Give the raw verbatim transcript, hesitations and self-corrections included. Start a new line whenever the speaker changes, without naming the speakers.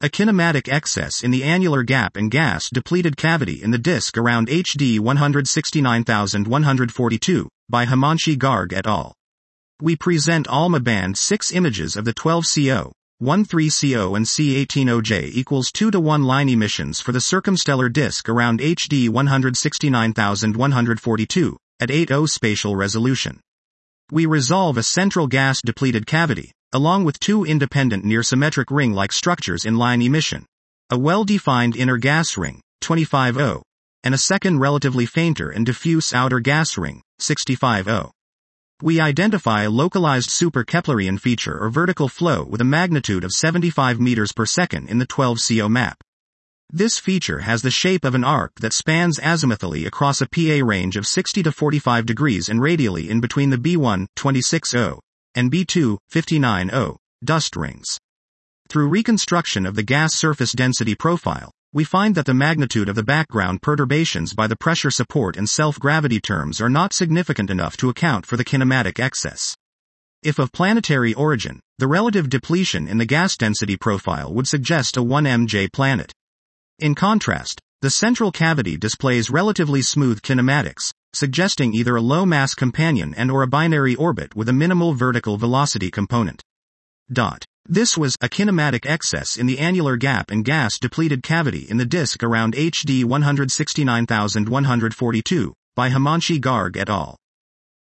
A kinematic excess in the annular gap and gas-depleted cavity in the disk around H D one sixty-nine one forty-two, by Himanshi Garg et al. We present ALMA band six images of the twelve C O, thirteen C O and C eighteen O J equals two to one line emissions for the circumstellar disk around H D one sixty-nine one forty-two, at eight point zero spatial resolution. We resolve a central gas-depleted cavity, along with two independent near-symmetric ring-like structures in line emission, a well-defined inner gas ring, twenty-five O, and a second relatively fainter and diffuse outer gas ring, sixty-five O. We identify a localized super-Keplerian feature or vertical flow with a magnitude of seventy-five meters per second in the twelve C O map. This feature has the shape of an arc that spans azimuthally across a P A range of sixty to forty-five degrees and radially in between the B one, twenty-six O, and B two, fifty-nine O, dust rings. Through reconstruction of the gas surface density profile, we find that the magnitude of the background perturbations by the pressure support and self-gravity terms are not significant enough to account for the kinematic excess. If of planetary origin, the relative depletion in the gas density profile would suggest a one M J planet. In contrast, the central cavity displays relatively smooth kinematics, suggesting either a low-mass companion and or a binary orbit with a minimal vertical velocity component. Dot. This was a kinematic excess in the annular gap and gas-depleted cavity in the disk around H D one sixty-nine one forty-two, by Himanshi Garg et al.